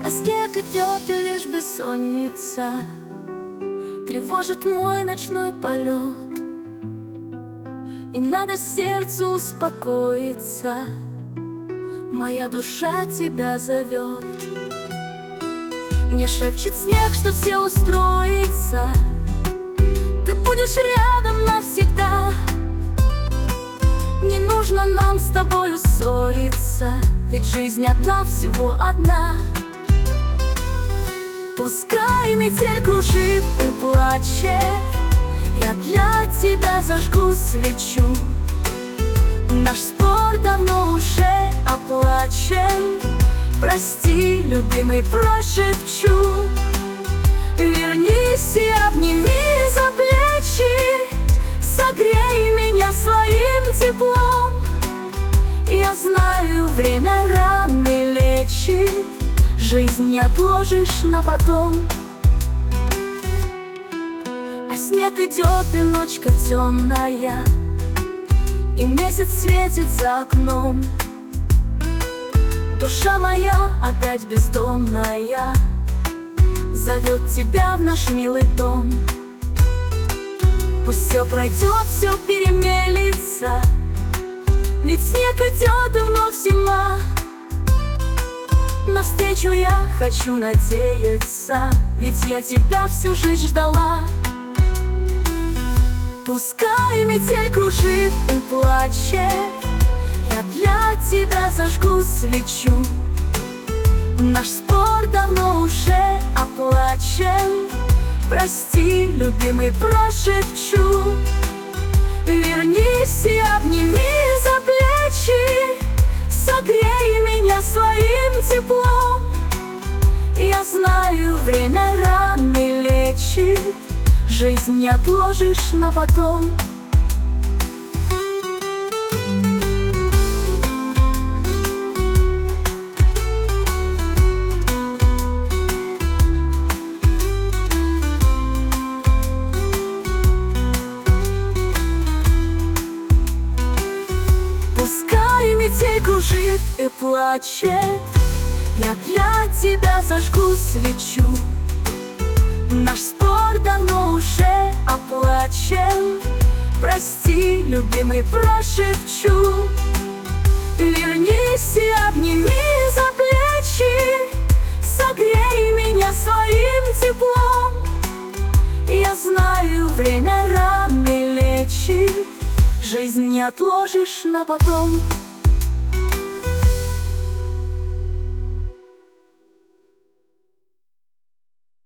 А снег идет, и лишь бессонница тревожит мой ночной полет. И надо сердцу успокоиться, моя душа тебя зовет. Мне шепчет снег, что все устроится, ты будешь рядом навсегда. Не нужно нам с тобою ссориться, ведь жизнь одна, всего одна. Пускай метель кружит и плачет, я для тебя зажгу свечу. Наш спор давно уже оплачен, прости, любимый, прошепчу. Вернись и обними за плечи, согрей меня своим теплом. Я знаю, время раны лечит, жизнь не отложишь на потом. А снег идет, и ночка темная, и месяц светит за окном. Душа моя опять бездомная зовет тебя в наш милый дом. Пусть все пройдет, все перемелится, ведь снег идет и вновь зима. Навстречу я хочу надеяться, ведь я тебя всю жизнь ждала. Пускай метель кружит и плачет, я для тебя зажгу свечу. Наш спор давно уже оплачен, прости, любимый, прошепчу. Вернись и обними за плечи, согрей меня своим теплом. Я знаю, время раны лечит, жизнь не отложишь на потом. Пускай метель кружит и плачет, я для тебя зажгу свечу. Наш спор давно уже оплачен, прости, любимый, прошепчу. Вернись и обними за плечи, согрей меня своим теплом. Я знаю, время раны лечит, жизнь не отложишь на потом.